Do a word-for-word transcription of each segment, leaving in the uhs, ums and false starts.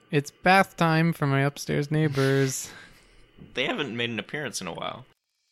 It's bath time for my upstairs neighbors. They haven't made an appearance in a while.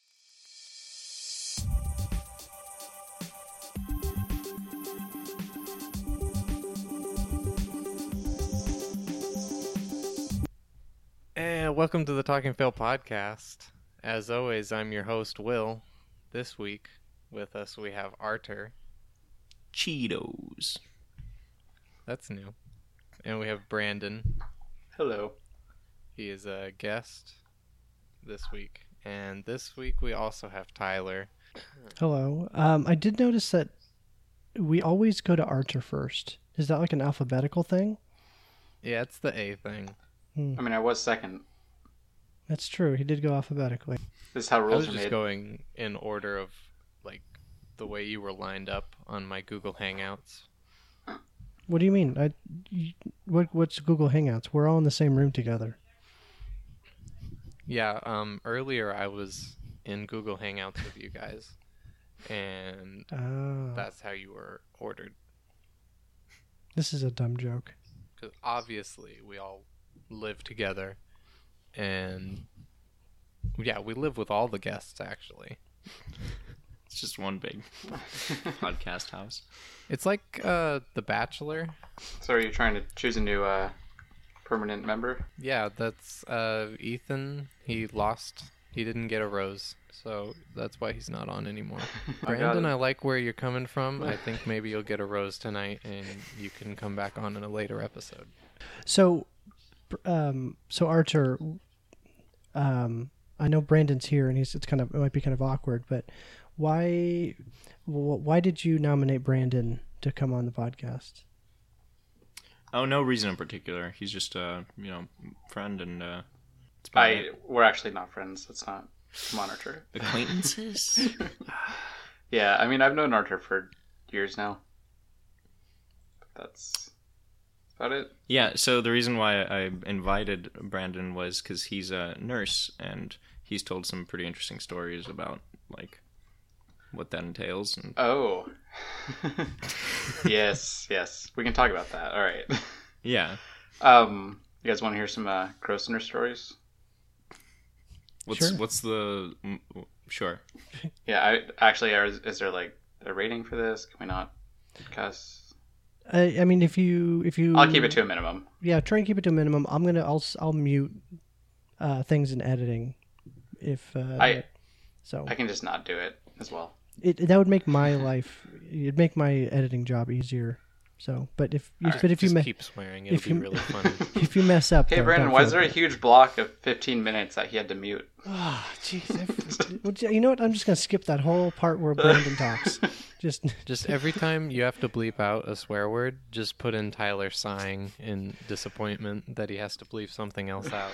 And welcome to the Talking Fail podcast. As always, I'm your host, Will. This week with us we have Artur. Cheetos. That's new. And we have Brandon. Hello. He is a guest this week. And this week we also have Tyler. Hello. Um, I did notice that we always go to Artur first. Is that like an alphabetical thing? Yeah, it's the A thing. Hmm. I mean, I was second. That's true. He did go alphabetically. This is how I rules was are just made. going in order of, like, the way you were lined up on my Google Hangouts. What do you mean? I, you, what, what's Google Hangouts? We're all in the same room together. Yeah, um, earlier I was in Google Hangouts with you guys, and Oh. that's how you were ordered. This is a dumb joke. Because obviously we all live together, and yeah, we live with all the guests, actually. It's just one big podcast house. It's like uh, The Bachelor. So are you trying to choose a new uh, permanent member? Yeah, that's uh, Ethan. He lost. He didn't get a rose, so that's why he's not on anymore. I got Brandon, it. I like where you're coming from. I think maybe you'll get a rose tonight, and you can come back on in a later episode. So, um, so Artur, um, I know Brandon's here, and he's it's kind of it might be kind of awkward, but why, wh- why did you nominate Brandon to come on the podcast? Oh, no reason in particular. He's just a, you know, friend and uh, it's about I it. we're actually not friends. Let's not come on, Artur. Acquaintances. Yeah, I mean, I've known Artur for years now. But that's about it. Yeah. So the reason why I invited Brandon was because he's a nurse and he's told some pretty interesting stories about like what that entails. And Oh. yes, yes. We can talk about that. All right. yeah. Um, you guys want to hear some uh, gross nurse stories? What's Sure. what's the mm, sure? Yeah, I actually, is, is there like a rating for this? Can we not cuss? I, I mean, if you if you, I'll keep it to a minimum. Yeah, try and keep it to a minimum. I'm gonna I'll s- I'll mute uh, things in editing if uh, I- so I can just not do it as well. it that would make my life it'd make my editing job easier. So, but if you Alright, but if you Just me- keep swearing. It'll if be you- really funny. if you mess up, Okay, don't- Brandon, don't why feel is there a bad. huge block of fifteen minutes that he had to mute? Ah, jeez. I- Would you you know what? I'm just gonna skip that whole part where Brandon talks. Just Just every time you have to bleep out a swear word, just put in Tyler sighing in disappointment that he has to bleep something else out.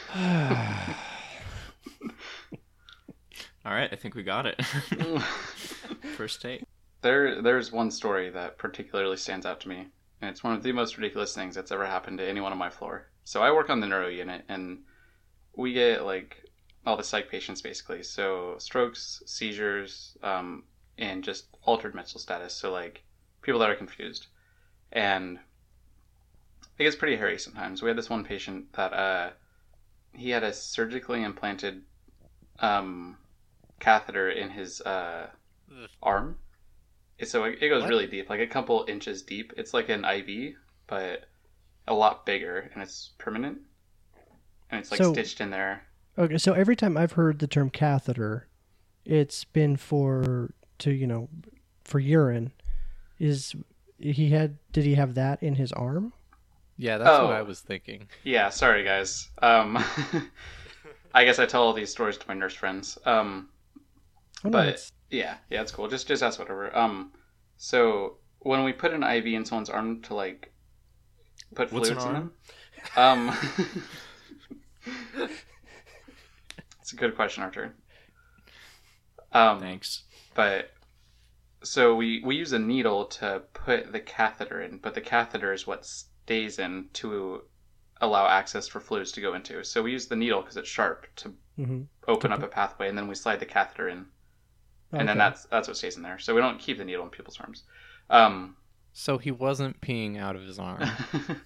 All right. I think we got it. First take. There, there's one story that particularly stands out to me, and it's one of the most ridiculous things that's ever happened to anyone on my floor. So I work on the neuro unit, and we get like all the psych patients basically. So strokes, seizures, um, and just altered mental status. So like people that are confused, and it gets pretty hairy sometimes. We had this one patient that uh, he had a surgically implanted um, catheter in his uh, arm. So it, it goes What? really deep, like a couple inches deep. It's like an I V, but a lot bigger, and it's permanent. And it's like So- stitched in there. okay. So every time I've heard the term catheter, it's been for to you know for urine. Is he had did he have that in his arm? Yeah, that's Oh. what I was thinking. Yeah, sorry guys. Um, I guess I tell all these stories to my nurse friends. Um, Oh, no, But- it's- yeah, yeah, it's cool. Just just ask whatever. Um, so when we put an I V in someone's arm to like put What's fluids an in arm? them, um, it's a good question, Artur. Um, Thanks. But so we we use a needle to put the catheter in, but the catheter is what stays in to allow access for fluids to go into. So we use the needle because it's sharp to mhm. open up a pathway, and then we slide the catheter in, and then Okay. that's that's what stays in there. So we don't keep the needle in people's arms. Um, So he wasn't peeing out of his arm.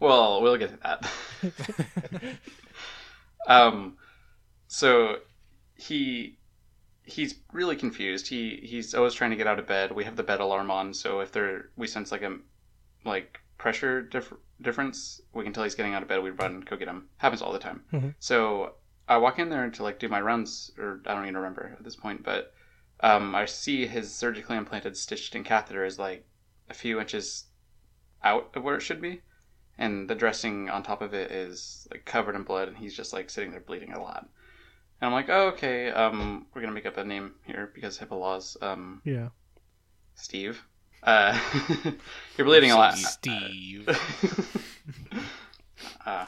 Well, we'll get to that. um, so he he's really confused. He he's always trying to get out of bed. We have the bed alarm on, so if there we sense like a like pressure dif- difference, we can tell he's getting out of bed. We run, go get him. Happens all the time. Mm-hmm. So I walk in there to like do my runs, or I don't even remember at this point, but um, I see his surgically implanted stitched in catheter is like a few inches out of where it should be, and the dressing on top of it is like covered in blood, and he's just like sitting there bleeding a lot. And I'm like, oh, okay, um, we're gonna make up a name here because HIPAA laws. Um, Yeah. Steve. Uh, you're bleeding a lot. Steve. uh,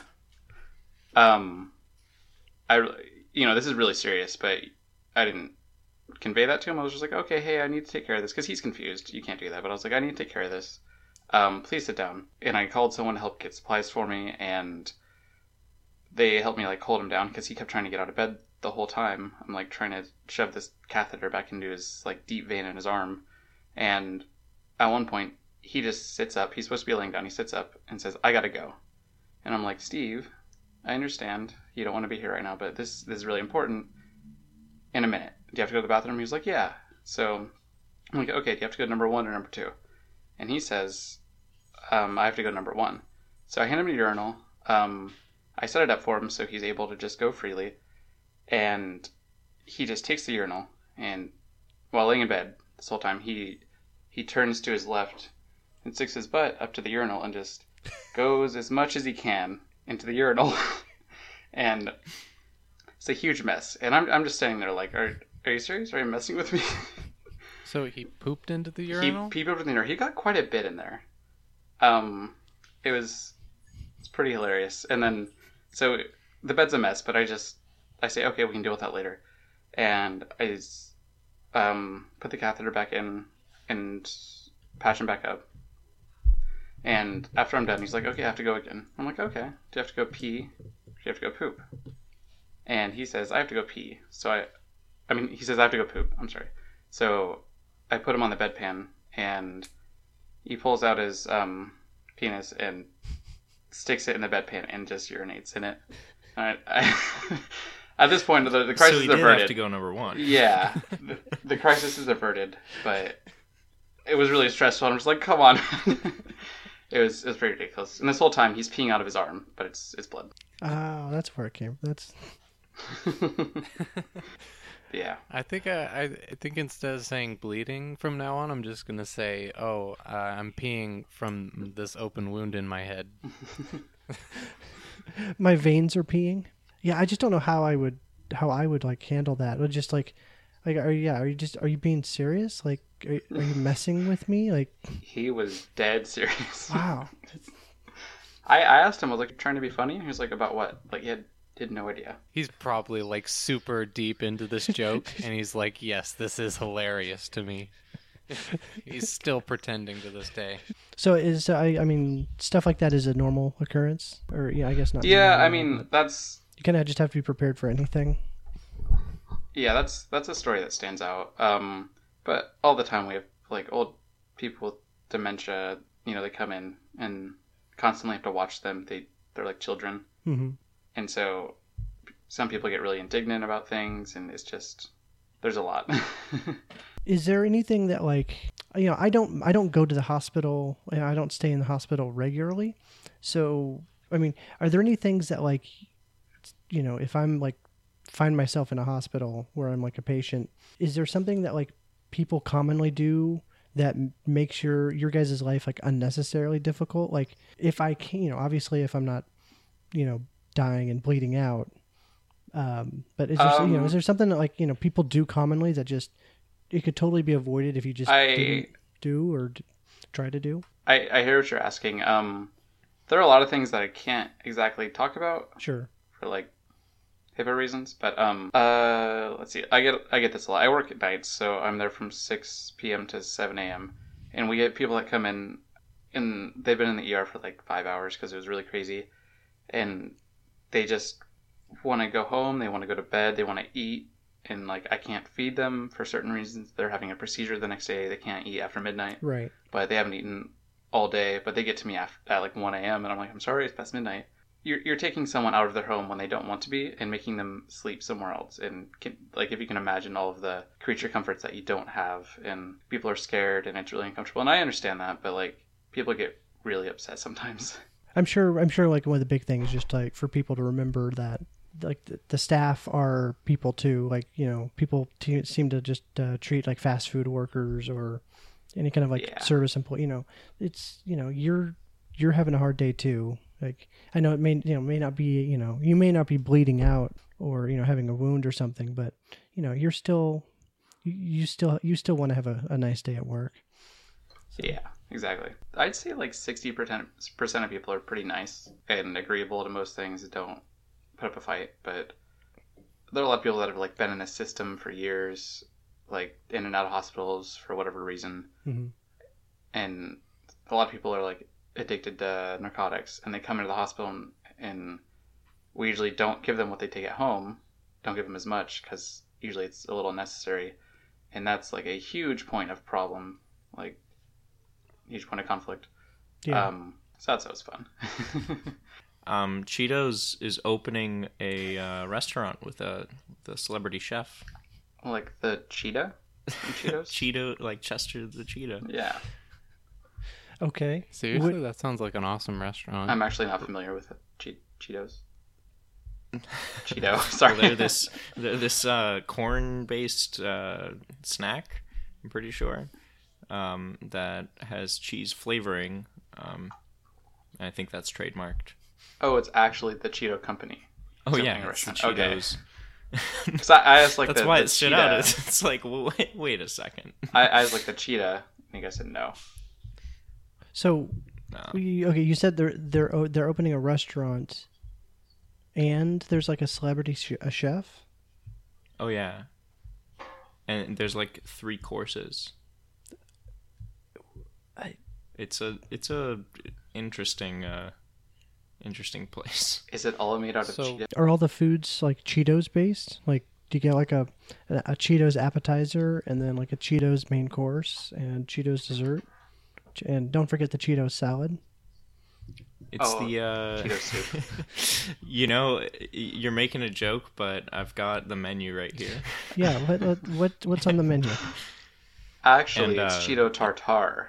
um, I, you know, this is really serious, but I didn't convey that to him. I was just like, okay, hey, I need to take care of this because he's confused. You can't do that. But I was like, I need to take care of this. Um, please sit down. And I called someone to help get supplies for me, and they helped me like hold him down because he kept trying to get out of bed the whole time. I'm like trying to shove this catheter back into his like deep vein in his arm, and at one point he just sits up. He's supposed to be laying down. He sits up and says, "I gotta go." And I'm like, Steve, I understand you don't want to be here right now, but this this is really important. In a minute, do you have to go to the bathroom? He was like, yeah. So I'm like, okay, do you have to go to number one or number two? And he says, um, I have to go to number one. So I hand him a urinal. Um, I set it up for him so he's able to just go freely. And he just takes the urinal, and while laying in bed this whole time, he he turns to his left and sticks his butt up to the urinal and just goes as much as he can into the urinal. And it's a huge mess. And I'm I'm just standing there like, are are you serious? Are you messing with me? So he pooped into the He urinal? peeped over the urinal. He got quite a bit in there. Um, it was it's pretty hilarious. And then so the bed's a mess, but I just I say, okay, we can deal with that later. And I just, um, put the catheter back in and patch him back up. And after I'm done, he's like, okay, I have to go again. I'm like, okay. Do you have to go pee? Do you have to go poop? And he says, I have to go pee. So I, I mean, he says, I have to go poop. I'm sorry. So I put him on the bedpan, and he pulls out his um, penis and sticks it in the bedpan and just urinates in it. I, I At this point, the, the crisis so he is did averted. have to go number one. Yeah, the, the crisis is averted, but it was really stressful. I'm just like, come on. it was it was pretty ridiculous. And this whole time, he's peeing out of his arm, but it's it's blood. Oh, that's where it came. That's Yeah. I think I, I think instead of saying bleeding from now on, I'm just gonna say, oh, uh, I'm peeing from this open wound in my head. my veins are peeing. Yeah, I just don't know how I would how I would like handle that. Or just like, like, are you, yeah, are you just are you being serious? Like, are, are you messing with me? Like, He was dead serious. wow. I, I asked him, I was like, trying to be funny? He was like, about what? Like, he had, he had no idea. He's probably like super deep into this joke, and he's like, yes, this is hilarious to me. He's still pretending to this day. So is uh, I I mean stuff like that is a normal occurrence, or yeah, I guess not. Yeah, normal, I mean, but that's... you kind of just have to be prepared for anything. Yeah, that's that's a story that stands out. Um, but all the time we have like old people with dementia. You know, they come in and constantly have to watch them. They they're like children, Mm-hmm. and so some people get really indignant about things, and it's just there's a lot. Is there anything that like you know I don't I don't go to the hospital. You know, I don't stay in the hospital regularly. So I mean, are there any things that like you know if I'm like find myself in a hospital where I'm like a patient, is there something that like people commonly do that m- makes your your guys' life like unnecessarily difficult? Like if I can, you know, obviously if I'm not, you know, dying and bleeding out, um, but is there some- you know Um, is there something that like you know people do commonly that just it could totally be avoided if you just I- didn't do or d- try to do? I I hear what you're asking. Um, there are a lot of things that I can't exactly talk about Sure. for like HIPAA reasons, but um, uh, let's see. I get I get this a lot. I work at nights, so I'm there from six p.m. to seven a.m. and we get people that come in, and they've been in the E R for like five hours because it was really crazy, and they just want to go home. They want to go to bed. They want to eat, and like I can't feed them for certain reasons. They're having a procedure the next day. They can't eat after midnight, Right. but they haven't eaten all day, but they get to me after, at like one a.m. and I'm like, I'm sorry, it's past midnight. You're, you're taking someone out of their home when they don't want to be and making them sleep somewhere else. And can, like, if you can imagine all of the creature comforts that you don't have, and people are scared and it's really uncomfortable. And I understand that, but like, people get really upset sometimes. I'm sure. I'm sure. Like one of the big things, is just like for people to remember that, like the, the staff are people too. Like you know, people t- seem to just uh, treat like fast food workers or any kind of like Yeah. service employee. You know, it's you know you're you're having a hard day too. Like I know it may you know may not be you know you may not be bleeding out or you know having a wound or something, but you know you're still you, you still you still want to have a, a nice day at work. Yeah, exactly. I'd say like sixty percent of people are pretty nice and agreeable to most things, don't put up a fight. But there are a lot of people that have like been in the system for years, like in and out of hospitals for whatever reason. Mm-hmm. And a lot of people are like addicted to narcotics, and they come into the hospital and, and we usually don't give them what they take at home. Don't give them as much because usually it's a little unnecessary. And that's like a huge point of problem. Like, huge point of conflict. Yeah. Um, so that's always fun. Um, Cheetos is opening a uh, restaurant with a the celebrity chef. Like the cheetah from Cheetos? Cheeto, like Chester the Cheetah. Yeah. Okay. Seriously, What- that sounds like an awesome restaurant. I'm actually not familiar with che- Cheetos. Cheeto, sorry. Well, they're this they're this uh, corn-based uh, snack. I'm pretty sure um, that has cheese flavoring. Um, and I think that's trademarked. Oh, it's actually the Cheeto company. Oh It's yeah, opening a it's the restaurant. Okay. Cheetos. Because I, I asked like That's the, why the it stood cheetah. out. It's, it's like, well, wait, wait a second. I, I was like the cheetah, and you guys said no. So, No. we, okay, you said they're they're o- they're opening a restaurant, and there's like a celebrity sh- a chef. Oh yeah, and there's like three courses. I- It's a it's a interesting uh, interesting place. Is it all made out of So- Cheetos? Are all the foods like Cheetos based? Like, do you get like a a, a Cheetos appetizer and then like a Cheetos main course and Cheetos dessert? Ch- And don't forget the Cheetos salad. It's Oh, the uh, Cheeto soup. you know, y- you're making a joke, but I've got the menu right here. Yeah. What what, what what's on the menu? Actually, And, it's uh, Cheeto tartare.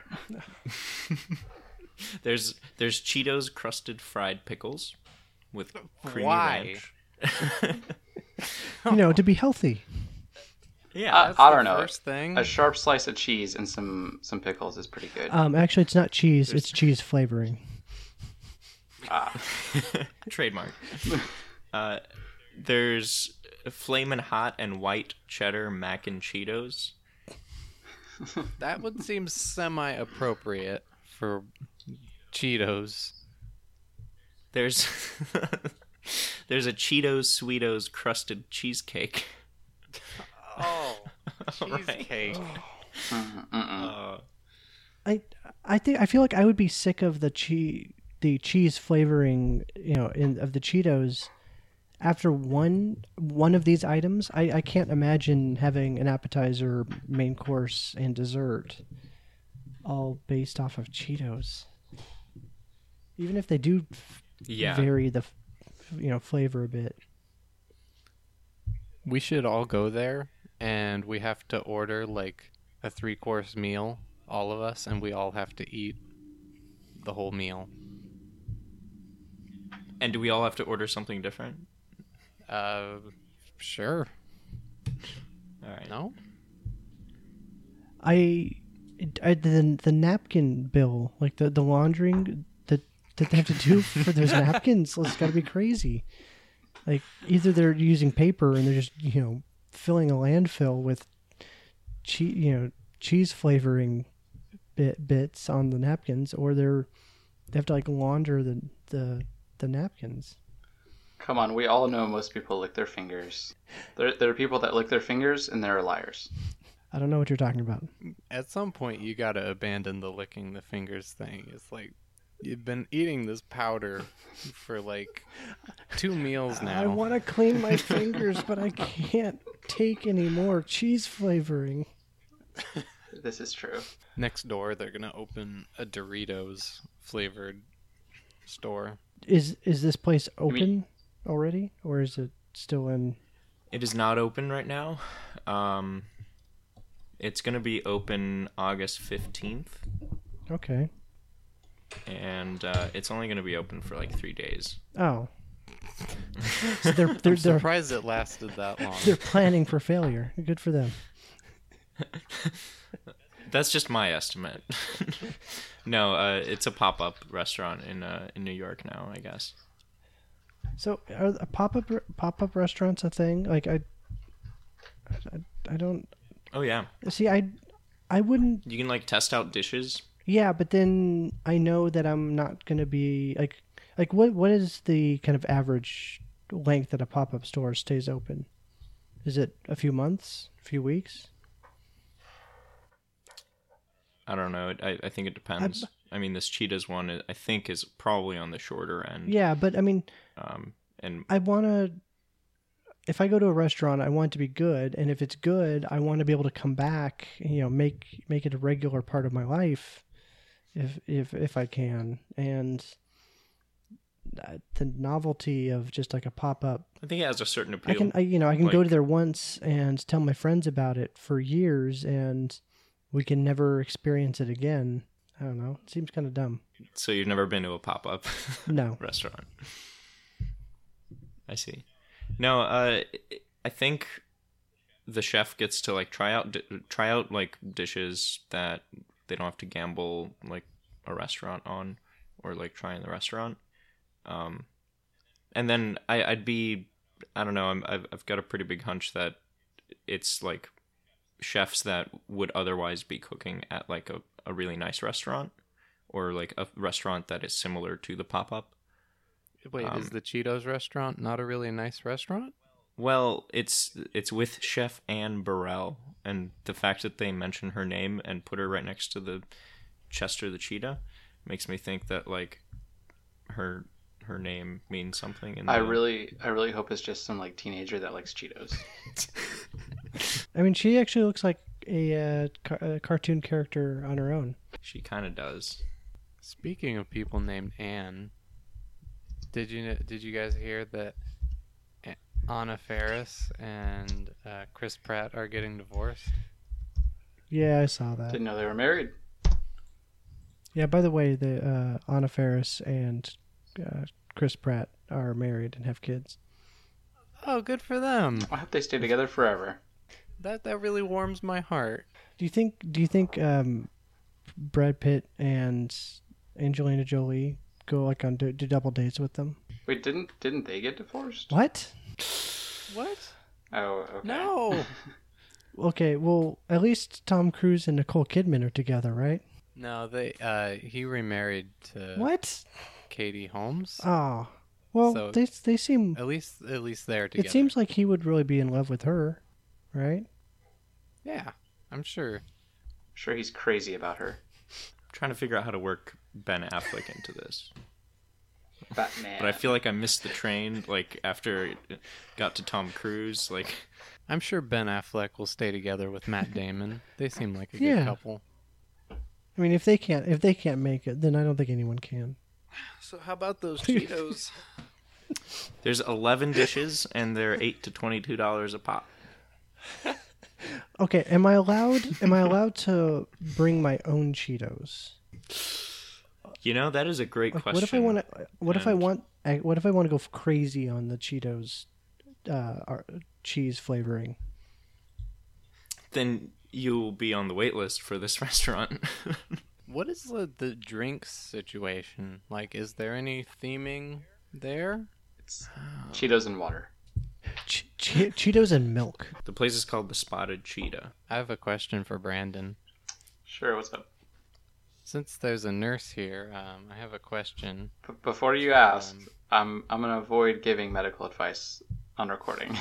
There's there's Cheetos crusted fried pickles with creamy Why? ranch. You know, to be healthy. Yeah, I, That's I the don't know. First thing. A sharp slice of cheese and some some pickles is pretty good. Um, actually, it's not cheese; it's cheese flavoring. Ah, trademark. Uh, there's flamin' hot and white cheddar mac and Cheetos. That would seem semi-appropriate for Cheetos. There's there's a Cheetos Sweetos crusted cheesecake. Oh, Right. cheesecake. mm, mm-mm. Uh, I I think I feel like I would be sick of the cheese the cheese flavoring, you know, in of the Cheetos. After one one of these items, I, I can't imagine having an appetizer, main course, and dessert, all based off of Cheetos. Even if they do f- yeah. vary the, f- you know, flavor a bit. We should all go there, and we have to order like a three-course meal, all of us, and we all have to eat the whole meal. And do we all have to order something different? Uh, sure. All right. No? I, I the the napkin bill, like the the laundering that that they have to do for those napkins, it's got to be crazy. Like either they're using paper and they're just you know filling a landfill with cheese, you know, cheese flavoring bit bits on the napkins, or they're they have to like launder the the the napkins. Come on, we all know most people lick their fingers. There, there are people that lick their fingers, and there are liars. I don't know what you're talking about. At some point, you gotta abandon the licking the fingers thing. It's like, you've been eating this powder for like two meals now. I want to clean my fingers, but I can't take any more cheese flavoring. This is true. Next door, they're gonna open a Doritos flavored store. Is is this place mean- open already, or is it still in? It is not open right now. Um, it's going to be open August fifteenth, Okay. and uh, it's only going to be open for like three days. Oh. So they're they're I'm they're, surprised it lasted that long. they're planning for failure. Good for them. That's just my estimate. No, uh, it's a pop-up restaurant in uh, in New York now, I guess. So are the pop-up pop-up restaurants a thing? Like I, I, I don't Oh yeah, see. I I wouldn't. you can like test out dishes. Yeah, but then I know that I'm not gonna be like like what what is the kind of average length that a pop-up store stays open? Is it a few months, a few weeks? I don't know. I I think it depends. I mean, this Cheetahs one, I think, is probably on the shorter end. Yeah, but I mean, Um, and I want to. If I go to a restaurant, I want it to be good, and if it's good, I want to be able to come back. You know, make make it a regular part of my life, if if if I can. And uh, the novelty of just like a pop up, I think it has a certain appeal. I can I, you know I can go Like- to there once and tell my friends about it for years, and we can never experience it again. I don't know. It seems kind of dumb. So you've never been to a pop-up No. restaurant? I see. No, uh, I think the chef gets to like try out di- try out like dishes that they don't have to gamble like a restaurant on, or like try in the restaurant. Um, and then I, I'd be I don't know. I'm, I've I've got a pretty big hunch that it's like chefs that would otherwise be cooking at like a, a really nice restaurant, or like a restaurant that is similar to the pop-up. Wait, Um, is the Cheetos restaurant not a really nice restaurant? Well, it's it's with Chef Anne Burrell, and the fact that they mention her name and put her right next to the Chester the cheetah makes me think that like her her name means something. In the... I really, I really hope it's just some like teenager that likes Cheetos. I mean, she actually looks like a, uh, ca- a cartoon character on her own. She kind of does. Speaking of people named Anne, did you kn- did you guys hear that A- Anna Faris and uh, Chris Pratt are getting divorced? Yeah, I saw that. Didn't know they were married. Yeah, by the way, the uh, Anna Faris and uh, Chris Pratt are married and have kids. Oh, good for them. I hope they stay together forever. That that really warms my heart. Do you think? Do you think um, Brad Pitt and Angelina Jolie go like on do, do double dates with them? Wait, didn't didn't they get divorced? What? What? Oh, okay. No. Okay, well, at least Tom Cruise and Nicole Kidman are together, right? No, they uh he remarried to What? Katie Holmes. Oh, well, So- they they seem. At least at least they're together. It seems like he would really be in love with her, right? Yeah, I'm sure. Sure, he's crazy about her. trying to figure out how to work Ben Affleck into this. Batman. But I feel like I missed the train, like, after it got to Tom Cruise. Like, I'm sure Ben Affleck will stay together with Matt Damon. They seem like a good Yeah. couple. I mean, if they can't if they can't make it, then I don't think anyone can. So how about those Cheetos? there's eleven dishes, and they're eight to twenty-two dollars a pop. Okay, am I allowed? Am I allowed to bring my own Cheetos? You know, that is a great Like, question. what if I want to? What if I and- want? I- What if I want to go crazy on the Cheetos uh, ar- cheese flavoring? Then you'll be on the wait list for this restaurant. What is the, the drinks situation? Like, is there any theming there? It's Cheetos and water. Che- che- Cheetos and milk. The place is called the Spotted Cheetah. I have a question for Brandon. Sure, what's up? Since there's a nurse here, um, I have a question. B- before you ask, Um, I'm I'm gonna avoid giving medical advice on recording.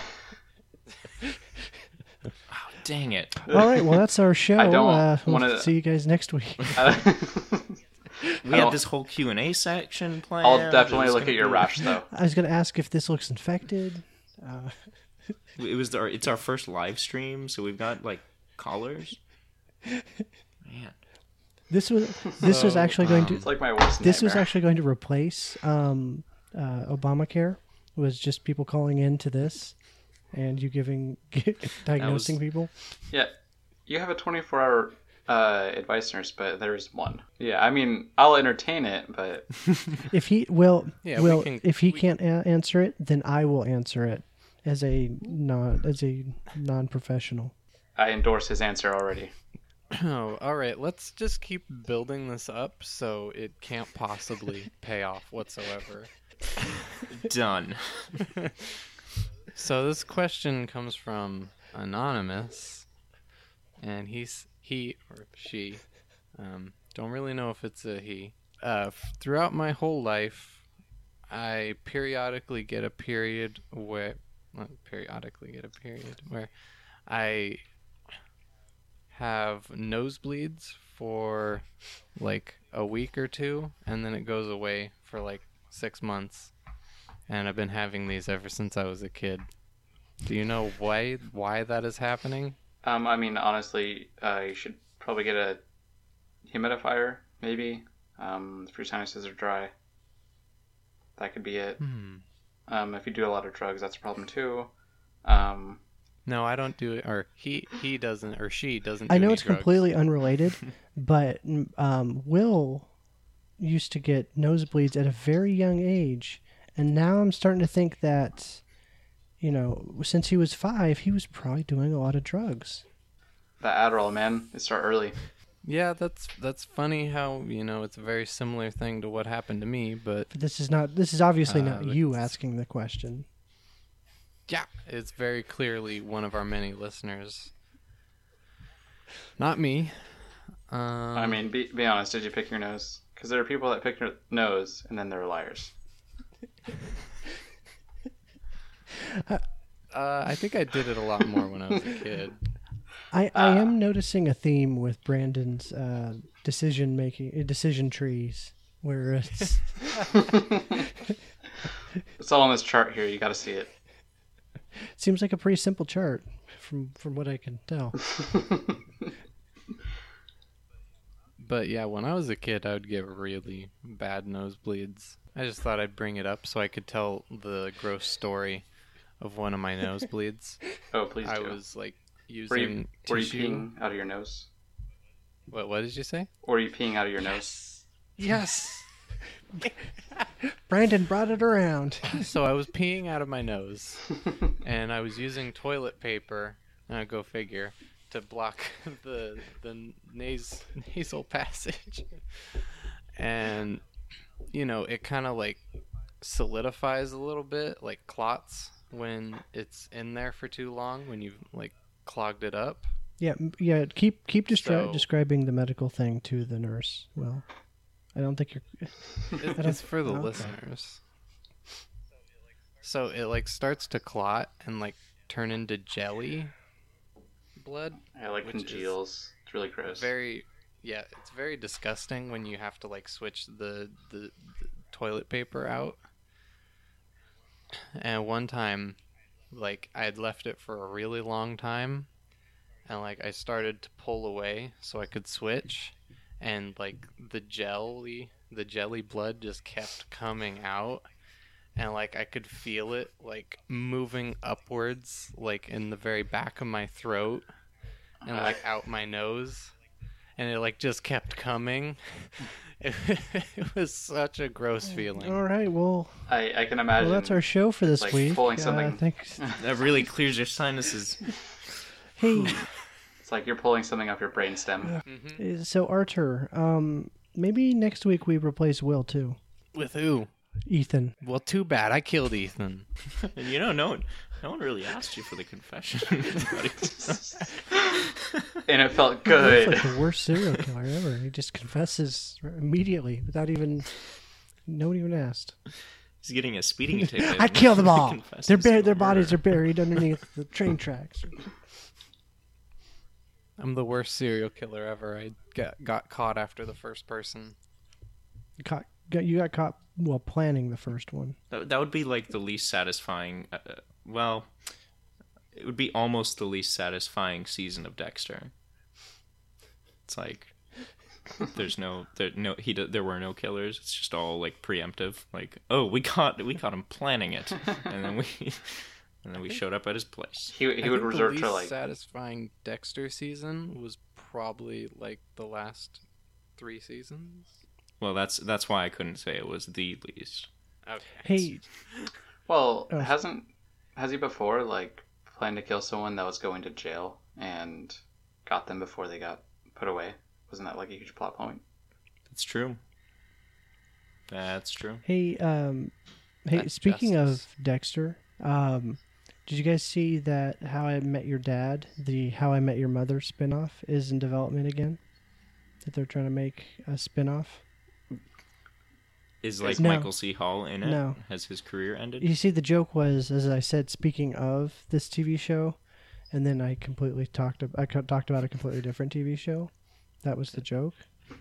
Oh, dang it. All right, well that's our show. I don't uh, we'll wanna- see you guys next week. We I had don't- this whole Q and A section planned. I'll definitely It was look gonna at your be- rash though. I was gonna ask if this looks infected. Uh, It was our, it's our first live stream, so we've got like callers. This was this was So, actually going to um, It's like my worst this was nightmare. actually going to replace um, uh, Obamacare. Was just people calling in to this, and you giving diagnosing people. Yeah, you have a twenty-four hour uh, advice nurse, but there's one. Yeah, I mean, I'll entertain it, but If he will, Yeah, we will can- if he we- can't a- answer it, then I will answer it as a non as a non professional. I endorse his answer already. Oh, all right. Let's just keep building this up so it can't possibly pay off whatsoever. Done. So this question comes from Anonymous, and he's he or she. Um, don't really know if it's a he. Uh, f- throughout my whole life, I periodically get a period where, well, periodically get a period where I have nosebleeds for like a week or two, and then it goes away for like six months. And I've been having these ever since I was a kid. Do you know why why that is happening? Um, I mean, honestly, uh, you should probably get a humidifier, maybe. Um, if your sinuses are dry, that could be it. Hmm. Um, if you do a lot of drugs, that's a problem too. Um, No, I don't do it, or he he doesn't, or she doesn't. Do I know any it's drugs. completely unrelated, but um, Will used to get nosebleeds at a very young age, and now I'm starting to think that, you know, since he was five, he was probably doing a lot of drugs. that Adderall, man, they start early. Yeah, that's that's funny how you know it's a very similar thing to what happened to me, but But this is not. This is obviously Uh, not you it's- asking the question. yeah, it's very clearly one of our many listeners. Not me. Um, I mean, be, be honest, did you pick your nose? Because there are people that pick their nose and then they're liars. uh, I think I did it a lot more when I was a kid. I, I Ah. am noticing a theme with Brandon's uh, decision making, uh, decision trees, where it's It's all on this chart here. You got to see it. seems like a pretty simple chart from from what I can tell. But yeah, when I was a kid, I would get really bad nosebleeds. I just thought I'd bring it up so I could tell the gross story of one of my nosebleeds. Oh, please I do. was like were you, using were you tissue. peeing out of your nose? What? What did you say? Or were you peeing out of your nose? Yes. Brandon brought it around. So I was peeing out of my nose, and I was using toilet paper. Uh, go figure. To block the the nas- nasal passage, and you know it kind of like solidifies a little bit, like clots when it's in there for too long. When you've like clogged it up. Yeah, m- yeah. Keep keep destri- So- describing the medical thing to the nurse. Well, I don't think you're. It, it's for the Okay. listeners. So it like starts to clot and like turn into jelly blood. Yeah, like Which is congeals. It's really gross. Very, yeah, it's very disgusting when you have to like switch the, the, the toilet paper out. And one time, like I had left it for a really long time, and like I started to pull away so I could switch, and like the jelly, the jelly blood just kept coming out. And like I could feel it like moving upwards, like in the very back of my throat, and like out my nose, and it like just kept coming. It, it was such a gross feeling. All right. Well, I, I can imagine. well, that's our show for this like week. pulling Uh, something- thanks. That really clears your sinuses. Hey, It's like you're pulling something off your brainstem. Hmm. uh, so Arthur, um, maybe next week we replace Will too. With who? Ethan. Well, too bad. I killed Ethan. And you know, no one, no one really asked you for the confession. buddy. And it felt That's good. like the worst serial killer ever. He just confesses immediately without even. No one even asked. He's getting a speeding ticket. I killed them He all. confesses Their to bur- a their bodies murder. are buried underneath the train tracks. I'm the worst serial killer ever. I got, got caught after the first person. Caught, got, you got caught while planning the first one. That, that would be like the least satisfying. Uh, uh, well, it would be almost the least satisfying season of Dexter. It's like There's no there no he d- there were no killers. It's just all like preemptive. Like, oh, we caught we caught him planning it, and then we and then we showed up at his place. He he I would think resort the to least like satisfying Dexter season was probably like the last three seasons. Well, that's that's why I couldn't say it was the least. Okay. Hey, well Oh. hasn't has he before like planned to kill someone that was going to jail and got them before they got put away? Wasn't that like a huge plot point? That's true. That's true. hey, um, hey. That's speaking justice. of Dexter, um, did you guys see that How I Met Your Dad, the How I Met Your Mother spinoff, is in development again? That they're trying to make a spinoff. Is like No. Michael C. Hall in it? No. Has his career ended? You see, the joke was, as I said, speaking of this T V show, and then I completely talked. ab- I co- talked about a completely different T V show. That was the joke.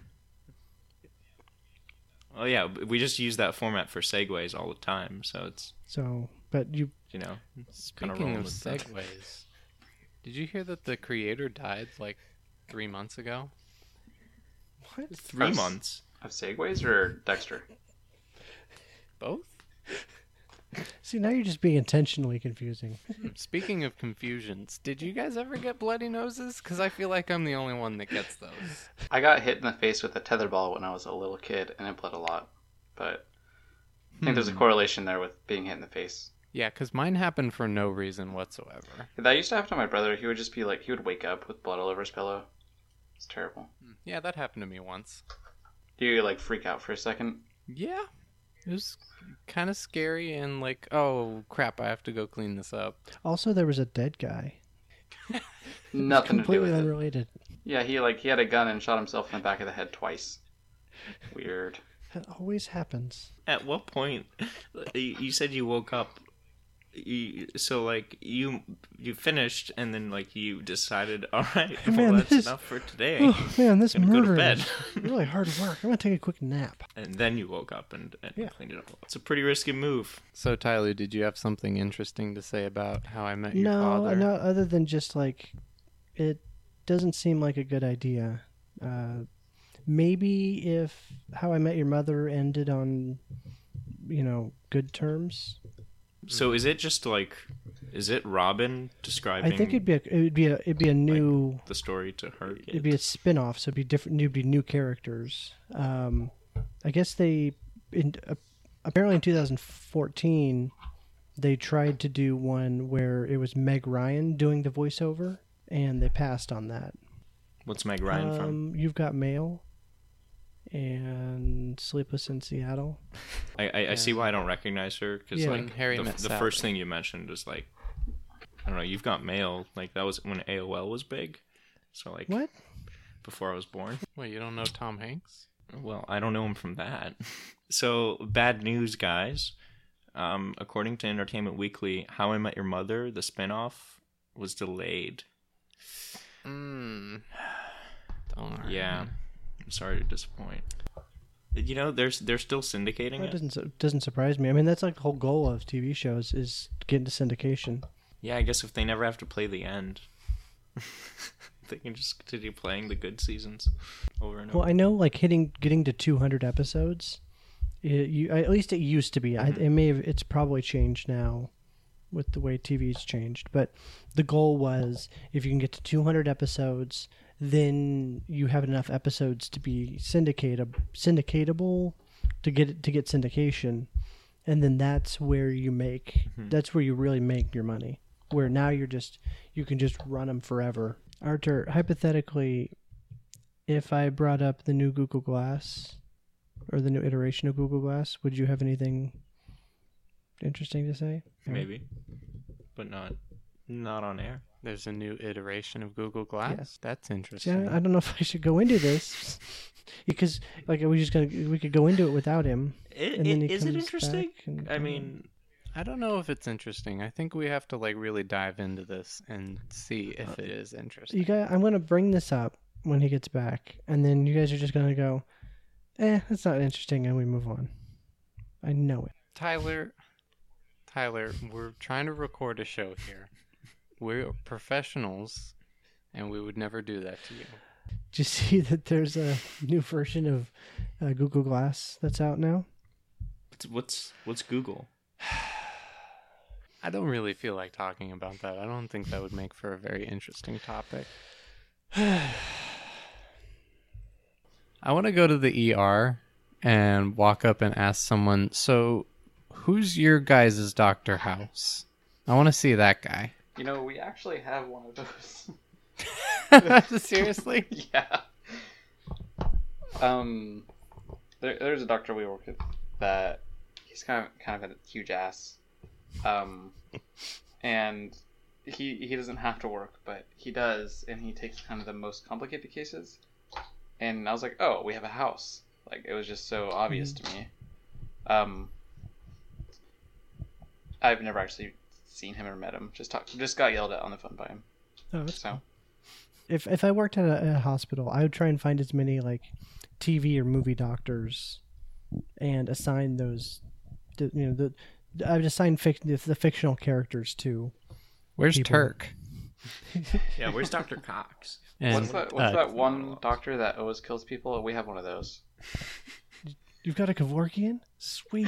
Oh yeah, b- we just use that format for segues all the time, so it's So, but you, you know. Speaking rolling of with that. segues, did you hear that the creator died like three months ago? what? Three Us. months. Of Segways or Dexter? Both? See, now you're just being intentionally confusing. Speaking of confusions, did you guys ever get bloody noses? Because I feel like I'm the only one that gets those. I got hit in the face with a tetherball when I was a little kid, and it bled a lot. But I think there's a Hmm. correlation there with being hit in the face. Yeah, because mine happened for no reason whatsoever. That used to happen to my brother. He would just be like, he would wake up with blood all over his pillow. It's terrible. Yeah, that happened to me once. Do you like freak out for a second? Yeah. It was kind of scary and like, oh crap, I have to go clean this up. Also, there was a dead guy. Nothing to do Completely with it. unrelated. Yeah, he like he had a gun and shot himself in the back of the head twice. Weird. That always happens. At what point? You you said you woke up. You, so like you you finished and then like you decided, all right, well Man, that's this- enough for today. Oh man, this Gonna go to murder bed. is really hard work. I'm gonna take a quick nap. And then you woke up and, and Yeah. cleaned it up. It's a pretty risky move. So Tyler, did you have something interesting to say about How I Met Your No, Father? no. Other than just like, it doesn't seem like a good idea. Uh, maybe if How I Met Your Mother ended on, you know, good terms. So is it just like, is it Robin describing I think it'd be a, it would be a it'd be a new the story to her? it'd be a spin-off, so it'd be different. It'd be new characters. Um, I guess they in, uh, apparently in two thousand fourteen they tried to do one where it was Meg Ryan doing the voiceover, and they passed on that. What's Meg Ryan um, from? You've Got Mail and Sleepless in Seattle. I, I, I see Yeah. why I don't recognize her because Yeah. like When Harry the, Met the Sally. first thing you mentioned was like, I don't know, You've Got Mail. Like that was when A O L was big. So like What? before I was born. Wait, you don't know Tom Hanks? Well, I don't know him from that. So, bad news, guys. Um, according to Entertainment Weekly, How I Met Your Mother, the spinoff, was delayed. Mmm. Darn. Yeah, I'm sorry to disappoint. You know, there's they're still syndicating That it. doesn't su- doesn't surprise me. I mean, that's like the whole goal of T V shows is to get into syndication. Yeah, I guess if they never have to play the end, they can just continue playing the good seasons over and over. Well, I know like hitting getting to two hundred episodes. It, you at least it used to be. I, it may have. It's probably changed now, with the way T V's changed. But the goal was if you can get to two hundred episodes, then you have enough episodes to be syndicatable, syndicatable, to get to get syndication, and then that's where you make. That's where you really make your money. Where now you're just you can just run them forever. Arthur, hypothetically, if I brought up the new Google Glass or the new iteration of Google Glass, would you have anything interesting to say? Maybe, but not not on air. There's a new iteration of Google Glass. Yes. That's See, interesting. I, I don't know if I should go into this because, like, we just gonna we could go into it without him. It, And then he is it comes interesting? back and- I mean, I don't know if it's interesting. I think we have to like really dive into this and see if it is interesting. You guys, I'm gonna bring this up when he gets back, and then you guys are just gonna go, "Eh, that's not interesting," and we move on. I know it. Tyler, Tyler, we're trying to record a show here. We're professionals, and we would never do that to you. Did you see that there's a new version of uh, Google Glass that's out now? What's what's, what's Google? I don't really feel like talking about that. I don't think that would make for a very interesting topic. I want to go to the E R and walk up and ask someone, so who's your guys' Doctor House? I want to see that guy. You know, we actually have one of those. Seriously? Yeah. Um, there, there's a doctor we work with that he's kind of kind of a huge ass. Um, and he he doesn't have to work, but he does, and he takes kind of the most complicated cases. And I was like, oh, we have a house. Like, it was just so obvious Mm-hmm. to me. Um, I've never actually seen him or met him. Just talk, just got yelled at on the phone by him. Oh, that's So. cool. If if I worked at a, a hospital, I would try and find as many like T V or movie doctors, and assign those. The, you know, the I would assign fic- the, the fictional characters to. Where's People. Turk? Yeah, where's Doctor Cox? And, What's that? What's uh, that one doctor that always kills people? We have one of those. You've got a Kevorkian? Sweet.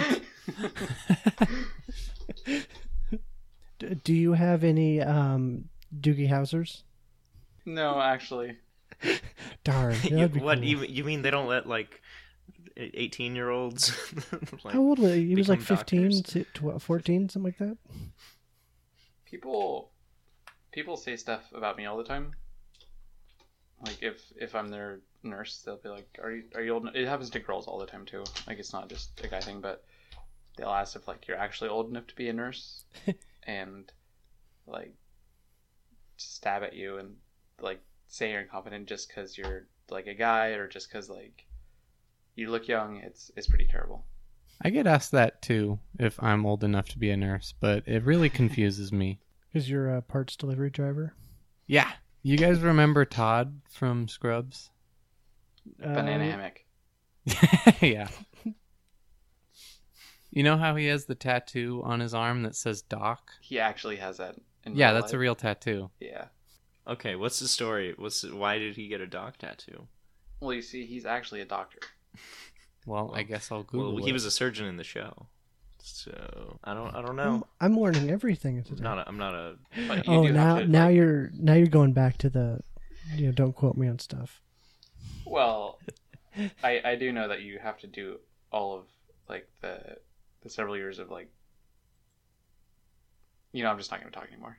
D- do you have any um, Doogie Housers? No, actually. Darn. you, that'd be what? cool. You, you mean they don't let like eighteen-year-olds? like, How old was he? He was like become fifteen, doctors? to twelve, fourteen, something like that. People, people say stuff about me all the time. Like if if I'm their nurse, they'll be like, "Are you are you old?" en-" It happens to girls all the time too. Like it's not just a guy thing, but they'll ask if like you're actually old enough to be a nurse, and like stab at you and like say you're incompetent just because you're like a guy or just because like you look young. It's it's pretty terrible. I get asked that too if I'm old enough to be a nurse, but it really confuses me. Because you're a parts delivery driver. Yeah. You guys remember Todd from Scrubs? Banana Uh, hammock. Yeah. You know how he has the tattoo on his arm that says Doc? He actually has that. In Yeah, real that's a life. real tattoo. Yeah. Okay, what's the story? What's the, why did he get a doc tattoo? Well, you see, he's actually a doctor. Well, I Well, guess I'll Google Well, it. he was a surgeon in the show, so I don't. I don't I'm, know. I'm learning everything today. I'm not. A, I'm not a. But you Oh, do have now to, now like- you're now you're going back to the, you know, don't quote me on stuff. Well, I I do know that you have to do all of like the the several years of like. You know, I'm just not going to talk anymore.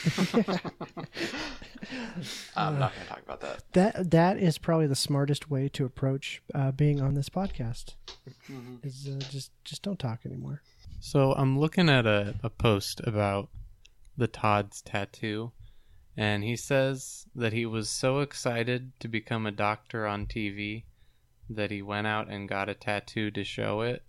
I'm not going to talk about that. That that is probably the smartest way to approach uh, being on this podcast. Mm-hmm. Is uh, just just don't talk anymore. So I'm looking at a, a post about the Todd's tattoo, and he says that he was so excited to become a doctor on T V that he went out and got a tattoo to show it.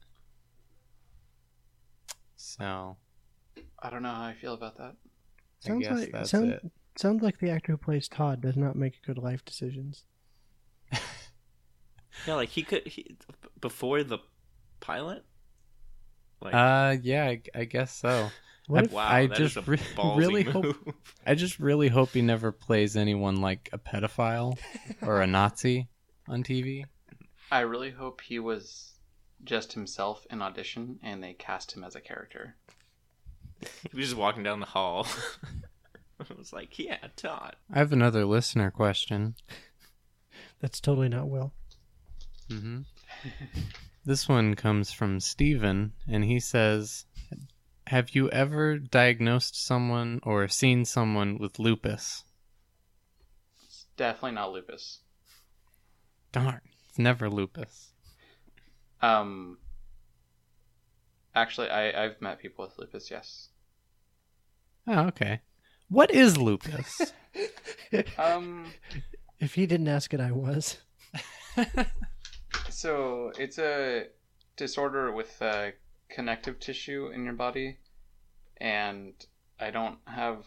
So I don't know how I feel about that. I Sounds guess like that's sound, it. sounds like the actor who plays Todd does not make good life decisions. Yeah, like he could he, before the pilot. Like, Uh, yeah, I, I guess so. What I, if- wow, I that just is a re- ballsy really move. hope I just really hope he never plays anyone like a pedophile or a Nazi on T V. I really hope he was just himself in audition and they cast him as a character. He was just walking down the hall. I was like, yeah, Todd. I have another listener question. That's totally not Will. hmm This one comes from Steven, and he says, have you ever diagnosed someone or seen someone with lupus? It's definitely not lupus. Darn, it's never lupus. Um, actually, I, I've met people with lupus, yes. Oh, okay. What is lupus? Um, If he didn't ask it, I was. so it's a disorder with uh, connective tissue in your body, and I don't have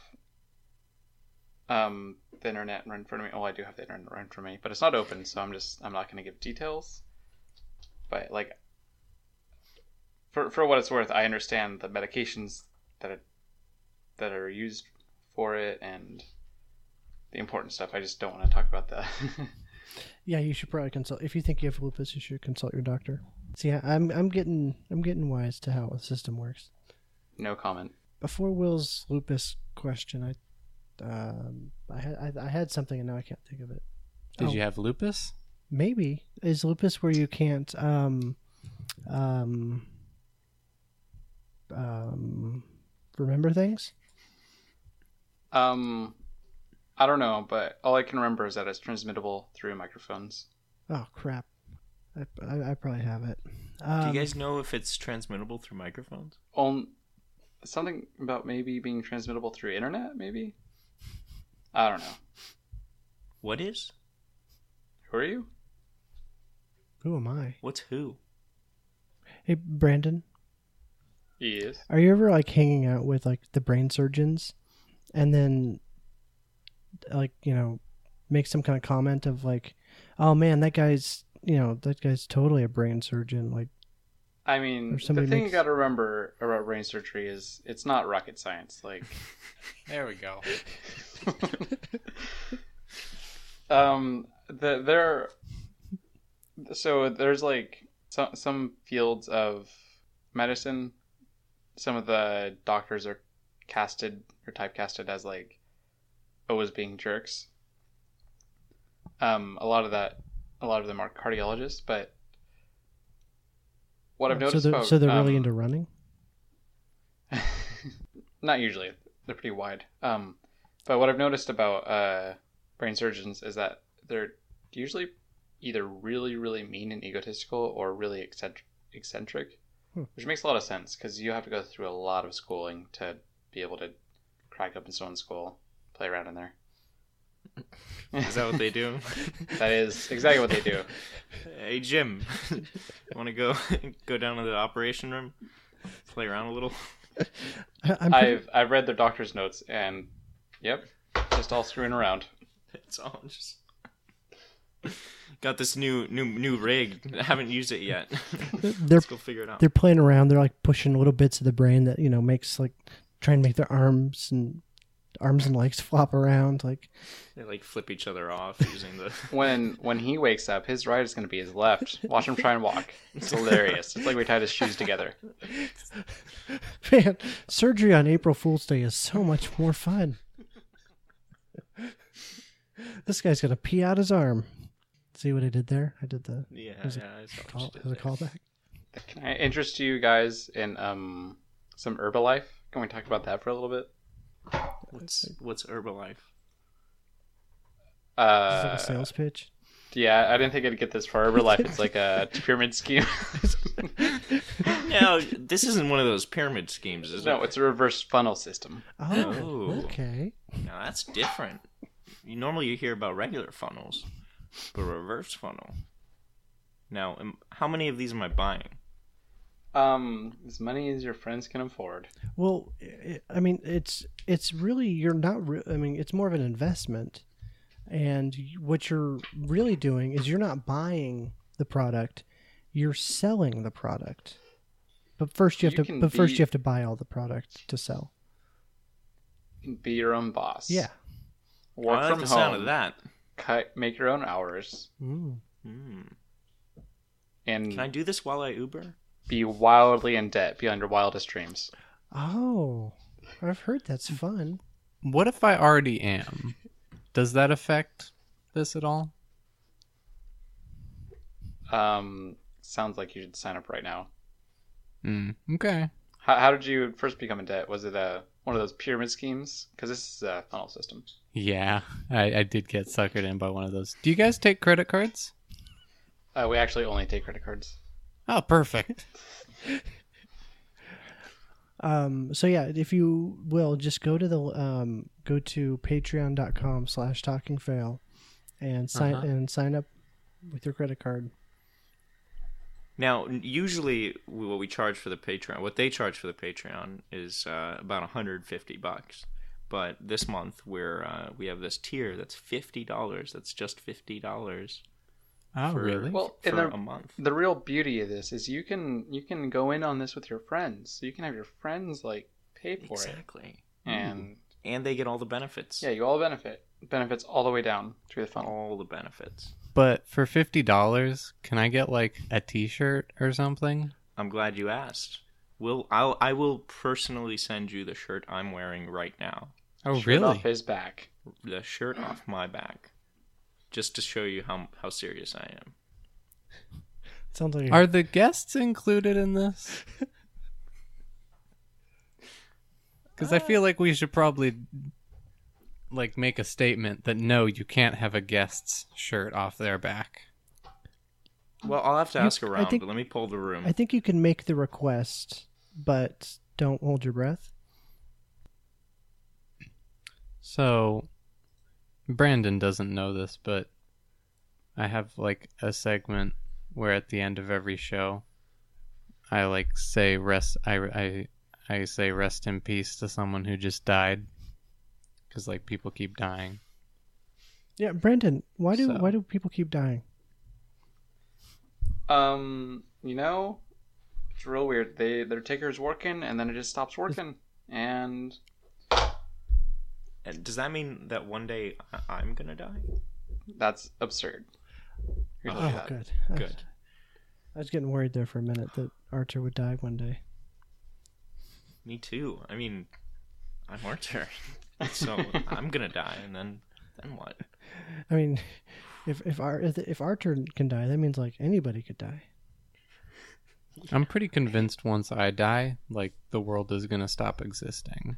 um the internet right in front of me. Oh, I do have the internet right in front of me, but it's not open, so I'm just I'm not going to give details. But like, for for what it's worth, I understand the medications that it, that are used for it and the important stuff. I just don't want to talk about that. Yeah, you should probably consult. If you think you have lupus, you should consult your doctor. See, I- I'm I'm getting I'm getting wise to how the system works. No comment. Before Will's lupus question, I um I had I, I had something and now I can't think of it. Did Oh. you have lupus? Maybe is lupus where you can't um um um remember things? Um, I don't know, but all I can remember is that it's transmittable through microphones. Oh crap! I, I, I probably have it. Do Um, you guys know if it's transmittable through microphones? On something about maybe being transmittable through internet, maybe. I don't know. What is? Who are you? Who am I? What's who? Hey Brandon, He is. are you ever like hanging out with like the brain surgeons, and then like you know make some kind of comment of like, oh man, that guy's you know that guy's totally a brain surgeon. Like, I mean, Or the somebody thing makes- you got to remember about brain surgery is it's not rocket science. Like, There we go. um, the there. So there's like some some fields of medicine. Some of the doctors are casted or typecasted as like always being jerks. Um, a lot of that, a lot of them are cardiologists, but what I've so noticed they're, about so they're really um, into running. not usually, they're pretty wide. Um, but what I've noticed about uh, brain surgeons is that they're usually either really, really mean and egotistical or really eccentric, eccentric Hmm. which makes a lot of sense because you have to go through a lot of schooling to be able to crack open someone's skull, play around in there. Is that what they do? That is exactly what they do. Hey Jim, want to go go down to the operation room, play around a little? I- I'm pretty, I've I've read their doctor's notes and yep, just all screwing around. It's all just got this new new new rig. I haven't used it yet. they're Let's go figure it out. they're playing around. They're like pushing little bits of the brain that you know makes like trying to make their arms and arms and legs flop around. Like, They like flip each other off using the. When when he wakes up, his right is going to be his left. Watch him try and walk. It's hilarious. It's like we tied his shoes together. man, surgery on April Fool's Day is so much more fun. This guy's gonna pee out his arm. See what I did there? I did the Yeah, There's a yeah. I saw what call, you did as a there. callback. Can I interest you guys in um some Herbalife? Can we talk about that for a little bit? What's what's Herbalife? Is this like Uh, a sales pitch? yeah, I didn't think I'd get this far. Herbalife, it's like a pyramid scheme. No, this isn't one of those pyramid schemes, is No, it? it's a reverse funnel system. Oh, Oh. okay. Now that's different. You normally you hear about regular funnels, but reverse funnel. Now, am, how many of these am I buying? Um, as many as your friends can afford. Well, i I mean, it's it's really you're not. Re- I mean, it's more of an investment, and y- what you're really doing is you're not buying the product, you're selling the product. But first you have You to. can But first be- you have to buy all the product to sell. Be your own boss. Yeah. Work I like from the home. sound of that. Cut, make your own hours, Mm. Hmm. and Can I do this while I Uber? be wildly in debt beyond your wildest dreams. Oh, I've heard that's fun. What if I already am? Does that affect this at all? Um, sounds like you should sign up right now. Mm, okay. How, how did you first become in debt? Was it a one of those pyramid schemes? Because this is a funnel system. Yeah, I, I did get suckered in by one of those. Do you guys take credit cards? Uh, we actually only take credit cards. Oh, perfect. Um, so yeah, if you will, just go to the um, go to patreon dot com slash talking fail and sign Uh-huh. and sign up with your credit card. Now, usually what we charge for the Patreon, what they charge for the Patreon is uh, about one hundred fifty bucks. But this month we're uh, we have this tier that's fifty dollars. That's just fifty dollars Oh, for, really? Well, for and the- a month. The real beauty of this is you can you can go in on this with your friends. So you can have your friends like pay for Exactly. it, and And they get all the benefits. yeah, you all benefit. Benefits all the way down through the funnel. All the benefits. But for fifty dollars, can I get like a T-shirt or something? I'm glad you asked. Will I'll I will personally send you the shirt I'm wearing right now. Oh, Shirt really? Off his back. The shirt off my back, just to show you how how serious I am. Sounds like Are the guests included in this? Because I feel like we should probably like make a statement that no, you can't have a guest's shirt off their back. Well, I'll have to You- ask I around, think- but let me pull the room. I think you can make the request, but don't hold your breath. So, Brandon doesn't know this, but I have like a segment where at the end of every show, I like say rest. I I I say rest in peace to someone who just died, because like people keep dying. Yeah, Brandon, why do So- why do people keep dying? Um, you know, it's real weird. They their ticker's working, and then it just stops working, and And does that mean that one day I- I'm gonna die? that's absurd. Who told Oh, you that? good. I was- Good. I was getting worried there for a minute that Archer would die one day. Me too. I mean, I'm Archer, so I'm gonna die, and then then what? I mean, if if Ar- if, if Archer can die, that means like anybody could die. I'm pretty convinced once I die, like the world is gonna stop existing.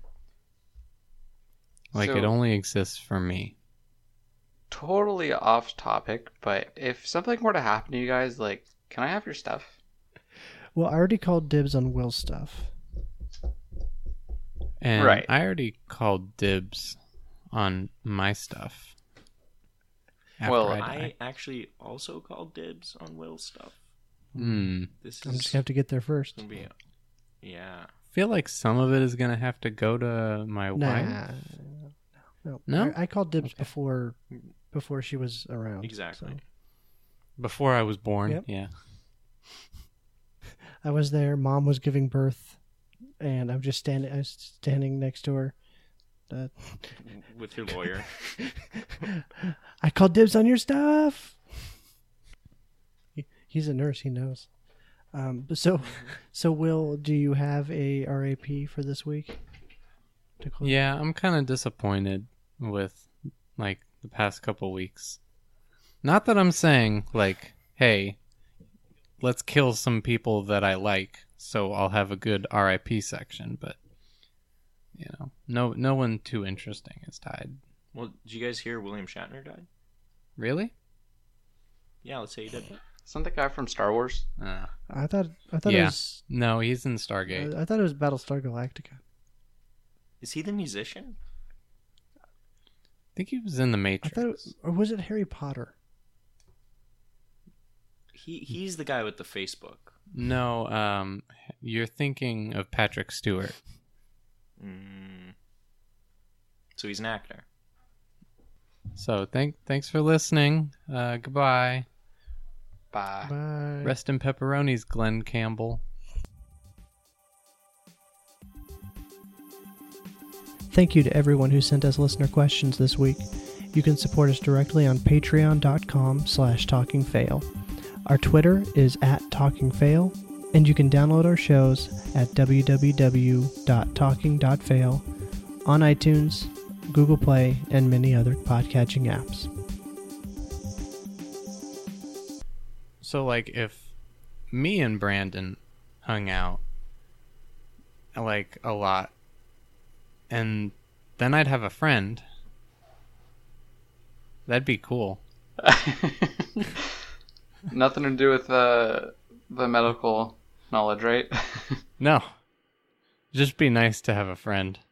Like So- it only exists for me. Totally off topic, but if something were to happen to you guys, like, can I have your stuff? Well, I already called dibs on Will's stuff. And Right. I already called dibs on my stuff. After Well, I, I die. actually also called dibs on Will's stuff. Hmm. This I'm is just gonna have to get there first. gonna be, yeah. feel like some of it is gonna have to go to my Nah, wife. no, No? I, I called dibs before before she was around. Exactly. so. Before I was born. Yep. Yeah. I was there. Mom was giving birth, and I'm just standing. I was standing next to her. Uh, With your lawyer. I called dibs on your stuff. He, he's a nurse. He knows. Um, but so, so Will, do you have a R A P for this week? To close? Yeah, I'm kind of disappointed with like the past couple weeks. Not that I'm saying like, hey, let's kill some people that I like, so I'll have a good R I P section, but you know, no no one too interesting has died. Well, did you guys hear William Shatner died? Really? Yeah, let's say he did. Isn't the guy from Star Wars? Uh, I thought. I thought it Yeah. was. no, he's in Stargate. I, I thought it was Battlestar Galactica. Is he the musician? I think he was in the I Matrix. thought, it, or was it Harry Potter? He he's the guy with the Facebook. No, um, you're thinking of Patrick Stewart. Mm. So he's an actor. So thank thanks for listening. Uh, goodbye. Bye. Bye. Rest in pepperonis, Glenn Campbell. Thank you to everyone who sent us listener questions this week. You can support us directly on patreon.com slash talkingfail. Our Twitter is at talkingfail, and you can download our shows at w w w dot talking dot fail on iTunes, Google Play, and many other podcatching apps. So like if me and Brandon hung out like a lot, and then I'd have a friend, that'd be cool. Nothing to do with uh, the medical knowledge, right? No, just be nice to have a friend.